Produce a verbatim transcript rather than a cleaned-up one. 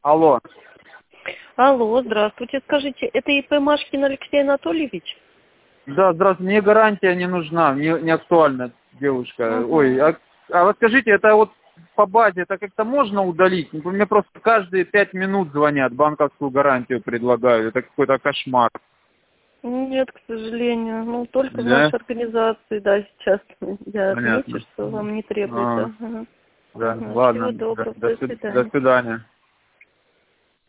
Алло. Алло, здравствуйте. Скажите, это ИП Машкин Алексей Анатольевич? Да, здравствуйте. Мне гарантия не нужна, не, не актуальна, девушка. Угу. Ой, а, а вот скажите, это вот по базе это как-то можно удалить? Мне просто каждые пять минут звонят, банковскую гарантию предлагают. Это какой-то кошмар. Нет, к сожалению. Ну, только в Да? нашей организации, да, сейчас я отмечу, Понятно. что вам не А, требуется. Угу. да, Угу. Всего ладно. До, доброго, до до свид- до свидания. свидания.